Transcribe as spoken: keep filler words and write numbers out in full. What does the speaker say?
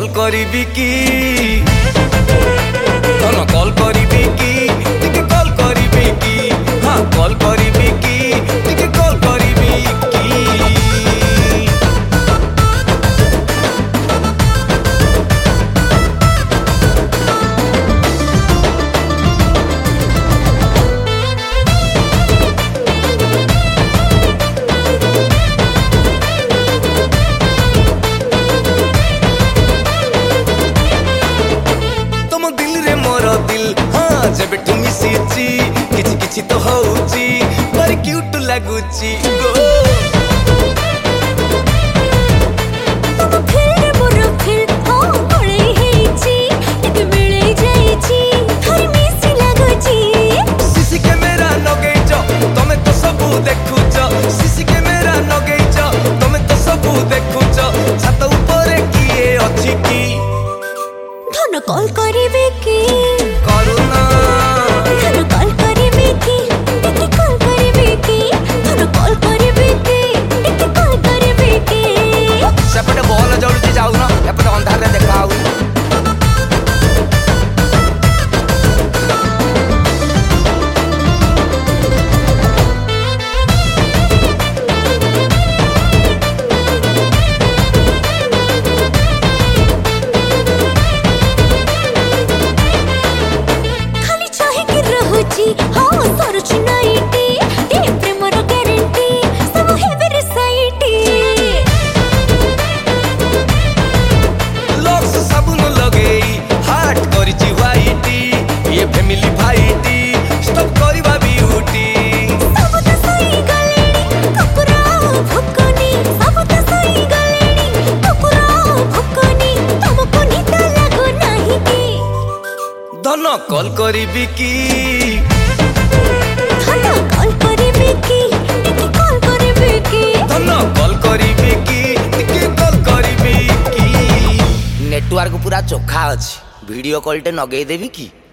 Call करीबी की धन कॉल करीबी की टिके कॉल करीबी की हाँ कॉल करीबी की टिके कॉल करीबी की जब मिशीची किछि किछि तो होउची पर क्यूट लागुची गो तब फिर मोर फिर हो पळे हेची एक मिले जाईची थोड़ी मिसी लागुची सीसी कैमरा लगेइचो तमे तो सब देखुचो सीसी कैमरा लगेइचो तमे तो सब देखुचो छात ऊपर किए अछि की धन कॉल करिवे की करूना सेपटे बॉल जलुची जाउना एपटे अंधार रे देखा आउ खाली चाहे कि रहूची हां सरुच नाइटी ए प्रेम रो गारंटी सब हेवे रिसाइटी फैमिली भाईटी स्टॉप करबा ब्यूटी सब त सही गलेनी कुकुरा भुकनी सब त सही गलेनी कुकुरा भुकनी तुमको नित लागो नाही की धन कॉल करीबी की धन कॉल करिबी की टिके कॉल करिबी की धन कॉल करीबी की टिके कॉल करीबी की नेटवर्क पूरा चोखा अछि वीडियो कॉल टे नगेई देबी की।